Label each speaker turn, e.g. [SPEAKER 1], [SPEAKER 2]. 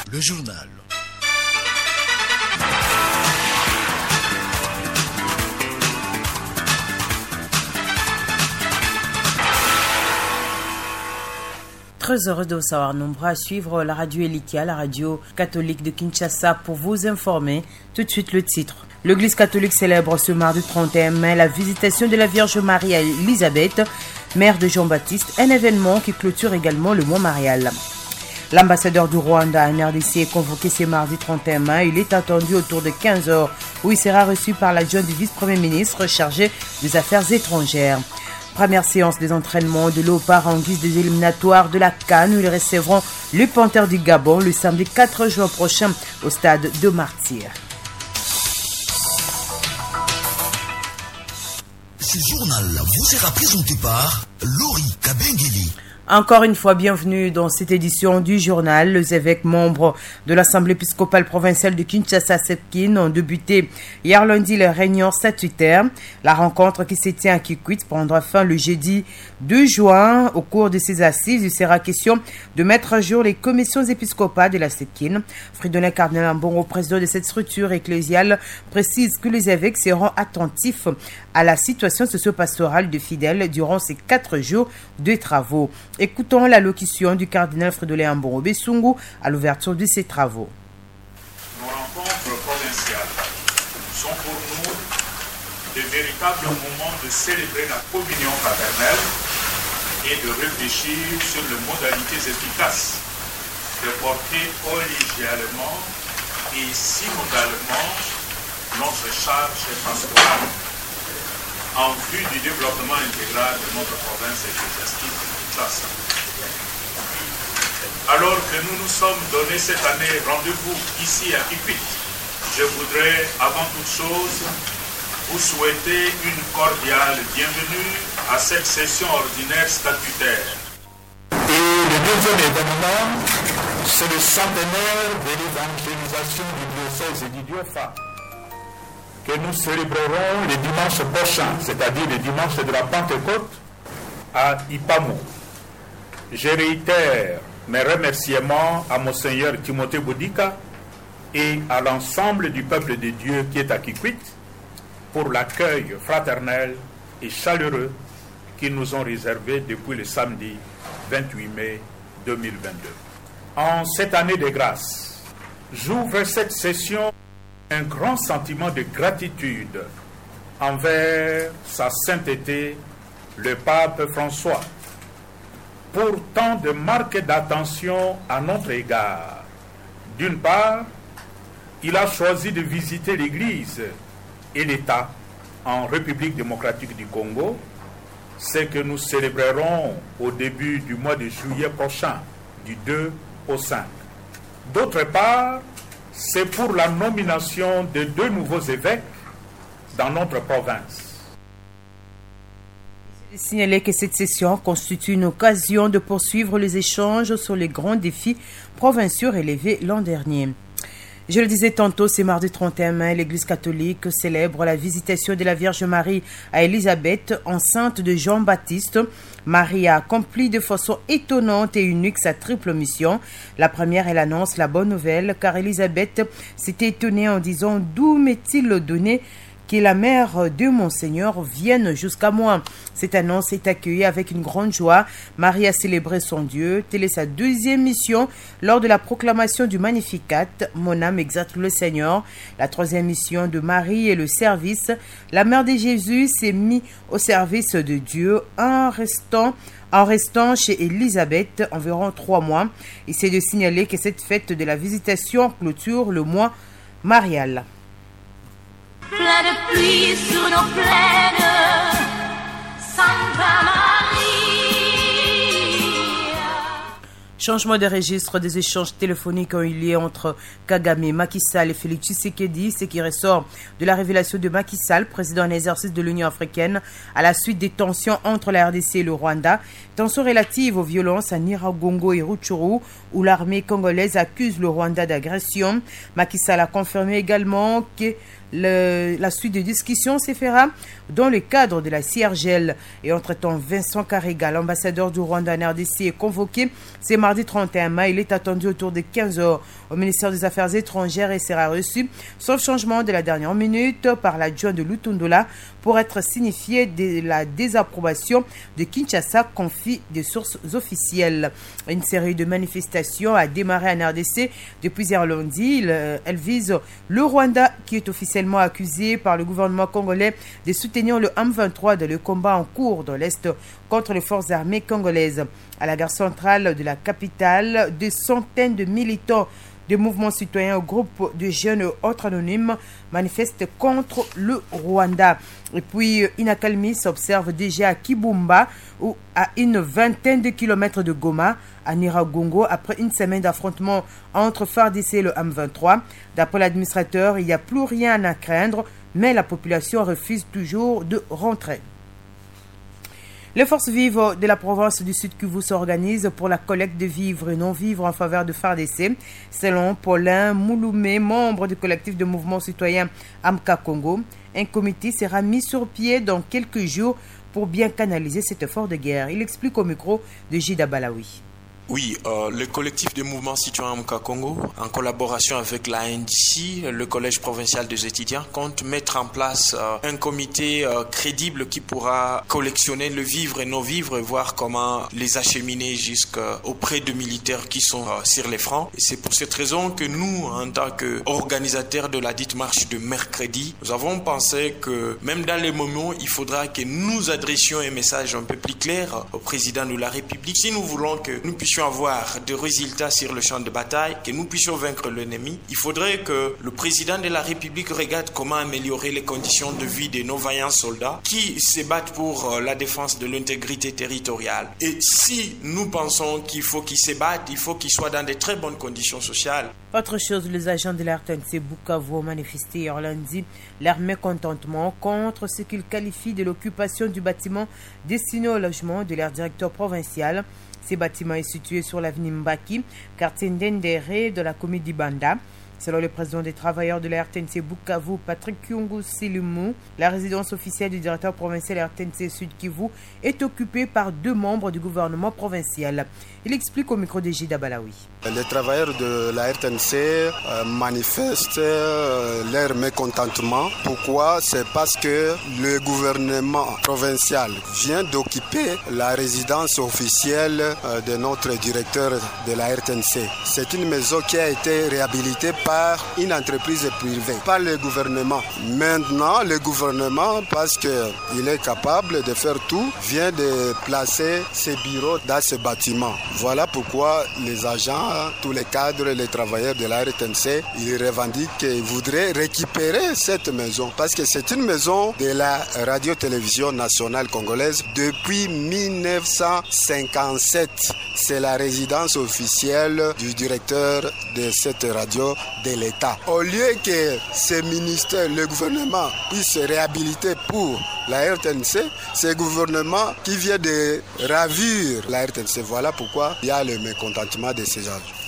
[SPEAKER 1] Le journal.
[SPEAKER 2] Très heureux de vous savoir nombreux à suivre la radio Elikia, la radio catholique de Kinshasa, pour vous informer. Tout de suite le titre. L'Église catholique célèbre ce mardi 31 mai la visitation de la Vierge Marie à Élisabeth, mère de Jean-Baptiste, un événement qui clôture également le mois marial. L'ambassadeur du Rwanda en RDC est convoqué ce mardi 31 mai. Il est attendu autour de 15h où il sera reçu par l'adjoint du vice-premier ministre chargé des Affaires étrangères. Première séance des entraînements de Léopard en guise des éliminatoires de la CAN où ils recevront le Panthère du Gabon le samedi 4 juin prochain au stade de Martyrs.
[SPEAKER 1] Ce journal vous sera présenté par Lori Kabengeli.
[SPEAKER 2] Encore une fois, bienvenue dans cette édition du journal. Les évêques membres de l'Assemblée épiscopale provinciale de Kinshasa-Sepkin ont débuté hier lundi leur réunion statutaire. La rencontre qui se tient à Kikwit prendra fin le jeudi 2 juin. Au cours de ces assises, il sera question de mettre à jour les commissions épiscopales de la Sepkin. Fridolin Cardinal Ambongo, président de cette structure ecclésiale, précise que les évêques seront attentifs à la situation socio-pastorale de fidèles durant ces 4 jours de travaux. Écoutons l'allocution du cardinal Fridolin Ambongo Bessungu à l'ouverture de ces travaux.
[SPEAKER 3] Nos rencontres provinciales sont pour nous de véritables moments de célébrer la communion fraternelle et de réfléchir sur les modalités efficaces de porter collégialement et simultanément notre charge pastorale en vue du développement intégral de notre province ecclésiastique de Kinshasa. Alors que nous nous sommes donné cette année rendez-vous ici à Kikwit, je voudrais avant toute chose vous souhaiter une cordiale bienvenue à cette session ordinaire statutaire.
[SPEAKER 4] Et le deuxième événement, c'est le centenaire de l'évangélisation du diocèse et du Diofa, que nous célébrerons le dimanche prochain, c'est-à-dire le dimanche de la Pentecôte à Ipamo. Je réitère mes remerciements à Monseigneur Timothée Boudika et à l'ensemble du peuple de Dieu qui est à Kikwit pour l'accueil fraternel et chaleureux qu'ils nous ont réservé depuis le samedi 28 mai 2022. En cette année de grâce, j'ouvre cette session un grand sentiment de gratitude envers sa sainteté, le pape François, pour tant de marques d'attention à notre égard. D'une part, il a choisi de visiter l'Église et l'État en République démocratique du Congo, ce que nous célébrerons au début du mois de juillet prochain, du 2 au 5. D'autre part, c'est pour la nomination de 2 nouveaux évêques dans notre province.
[SPEAKER 2] Il est signalé que cette session constitue une occasion de poursuivre les échanges sur les grands défis provinciaux relevés l'an dernier. Je le disais tantôt, c'est mardi 31 mai, l'Église catholique célèbre la visitation de la Vierge Marie à Élisabeth, enceinte de Jean-Baptiste. Marie a accompli de façon étonnante et unique sa triple mission. La première, elle annonce la bonne nouvelle, car Élisabeth s'était étonnée en disant « D'où m'est-il donné que la mère de mon Seigneur vienne jusqu'à moi ?» Cette annonce est accueillie avec une grande joie. Marie a célébré son Dieu. Telle est sa deuxième mission lors de la proclamation du Magnificat. Mon âme exalte le Seigneur. La troisième mission de Marie est le service. La mère de Jésus s'est mise au service de Dieu en restant chez Élisabeth environ 3 mois. Il s'est de signaler que cette fête de la visitation clôture le mois marial.
[SPEAKER 5] Plein de pluie sur nos plaines, Santa Maria.
[SPEAKER 2] Changement de registre des échanges téléphoniques ont eu lieu entre Kagame, Macky Sall et Félix Tshisekedi, ce qui ressort de la révélation de Macky Sall, président en exercice de l'Union africaine, à la suite des tensions entre la RDC et le Rwanda, tensions relatives aux violences à Nyiragongo et Rutshuru, où l'armée congolaise accuse le Rwanda d'agression. Macky Sall a confirmé également que La suite de discussion se fera dans le cadre de la CIRGL. Et entre-temps, Vincent Karega, l'ambassadeur du Rwanda en RDC, est convoqué ce mardi 31 mai. Il est attendu autour de 15h au ministère des Affaires étrangères et sera reçu, sauf changement de la dernière minute, par l'adjoint de Lutundola pour être signifié de la désapprobation de Kinshasa, confie des sources officielles. Une série de manifestations a démarré en RDC depuis hier lundi. Elle vise le Rwanda qui est officiellement accusé par le gouvernement congolais de soutenir le M23 dans le combat en cours dans l'Est contre les forces armées congolaises. À la gare centrale de la capitale, des centaines de militants de mouvements citoyens au groupe de jeunes autres anonymes manifestent contre le Rwanda. Et puis, une accalmie s'observe déjà à Kibumba, ou à une vingtaine de kilomètres de Goma, à Nyiragongo, après une semaine d'affrontement entre FARDC et le M23. D'après l'administrateur, il n'y a plus rien à craindre, mais la population refuse toujours de rentrer. Les forces vives de la province du Sud Kivu s'organisent pour la collecte de vivres et non-vivres en faveur de FARDC. Selon Paulin Mouloumé, membre du collectif de mouvement citoyen Amka Congo, un comité sera mis sur pied dans quelques jours pour bien canaliser cet effort de guerre. Il explique au micro de Jida Balaoui.
[SPEAKER 6] Oui, le collectif de mouvement citoyen Amka Congo, en collaboration avec la NDC, le Collège provincial des étudiants, compte mettre en place un comité crédible qui pourra collectionner le vivre et non-vivre et voir comment les acheminer jusqu'auprès de militaires qui sont sur les fronts. Et c'est pour cette raison que nous, en tant qu'organisateurs de la dite marche de mercredi, nous avons pensé que même dans les moments, il faudra que nous adressions un message un peu plus clair au président de la République si nous voulons que nous puissions avoir des résultats sur le champ de bataille, que nous puissions vaincre l'ennemi. Il faudrait que le président de la République regarde comment améliorer les conditions de vie de nos vaillants soldats qui se battent pour la défense de l'intégrité territoriale. Et si nous pensons qu'il faut qu'ils se battent, il faut qu'ils soient dans de très bonnes conditions sociales.
[SPEAKER 2] Autre chose, les agents de la RTNC Bukavu ont manifesté hier lundi leur mécontentement contre ce qu'ils qualifient de l'occupation du bâtiment destiné au logement de leur directeur provincial. Ce bâtiment est situé sur l'avenue Mbaki, quartier Ndendere de la commune d'Ibanda. Selon le président des travailleurs de la RTNC Bukavu, Patrick Kyungu Silumu, la résidence officielle du directeur provincial RTNC Sud Kivu est occupée par 2 membres du gouvernement provincial. Il explique au micro de Jida Balaoui.
[SPEAKER 7] Les travailleurs de la RTNC manifestent leur mécontentement. Pourquoi? C'est parce que le gouvernement provincial vient d'occuper la résidence officielle de notre directeur de la RTNC. C'est une maison qui a été réhabilitée par une entreprise privée, par le gouvernement. Maintenant, le gouvernement, parce qu'il est capable de faire tout, vient de placer ses bureaux dans ce bâtiment. Voilà pourquoi les agents, tous les cadres, les travailleurs de la RTNC, ils revendiquent et voudraient récupérer cette maison. Parce que c'est une maison de la radio-télévision nationale congolaise depuis 1957. C'est la résidence officielle du directeur de cette radio de l'État. Au lieu que ce ministère, le gouvernement, puisse se réhabiliter pour la RTNC, c'est le gouvernement qui vient de ravir la RTNC. Voilà pourquoi il y a le mécontentement de ces gens.